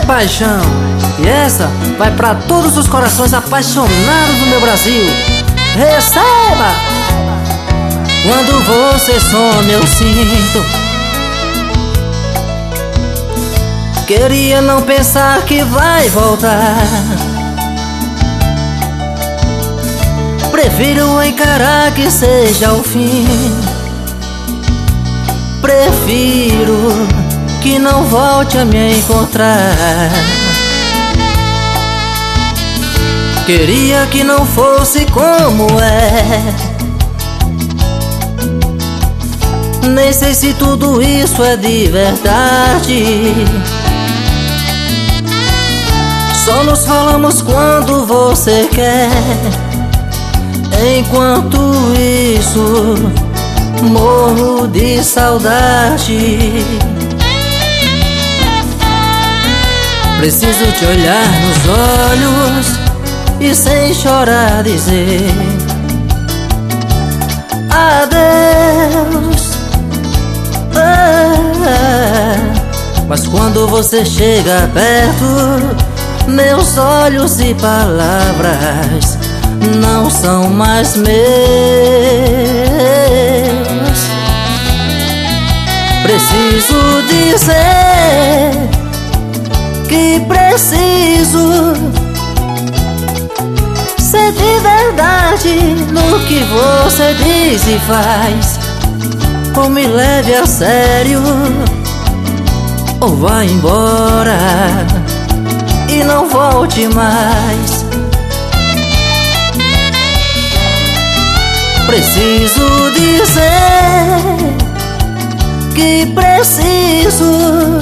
paixão! E essa vai pra todos os corações apaixonados do meu Brasil. Receba! Quando você some eu sinto, queria não pensar que vai voltar. Prefiro encarar que seja o fim. Prefiro que não volte a me encontrar. Queria que não fosse como é. Nem sei se tudo isso é de verdade. Só nos falamos quando você quer. Enquanto isso, morro de saudade. Preciso te olhar nos olhos e sem chorar dizer adeus. Mas quando você chega perto, meus olhos e palavras não são mais meus. Preciso dizer que preciso ser de verdade no que você diz e faz. Ou me leve a sério, ou vá embora e não volte mais. Preciso dizer que preciso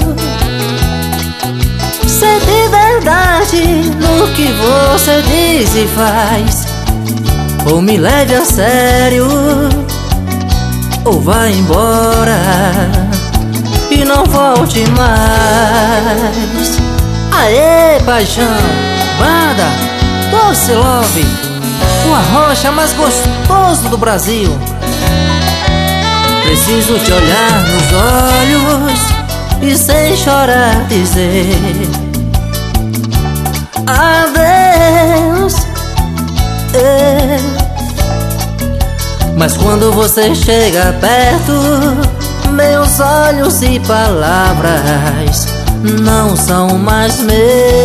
ser de verdade no que você diz e faz. Ou me leve a sério, ou vá embora e não volte mais. Aê, paixão, banda Doce Love, o arrocha mais gostoso do Brasil. Preciso te olhar nos olhos e sem chorar dizer adeus. Mas quando você chega perto, meus olhos e palavras não são mais meus.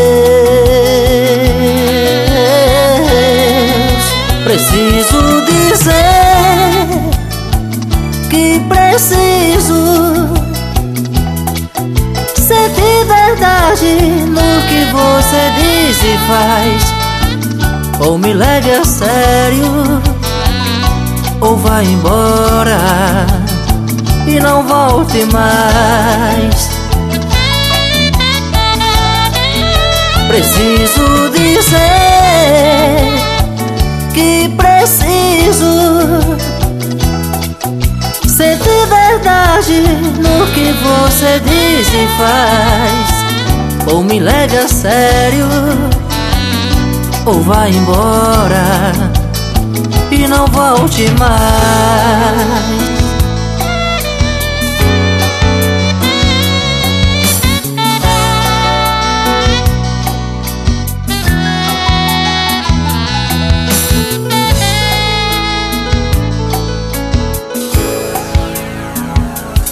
Preciso dizer que preciso ser de verdade no que você diz e faz. Ou me leve a sério, ou vá embora e não volte mais. Preciso dizer que preciso ser de verdade no que você diz e faz. Ou me leve a sério, ou vá embora e não volte mais.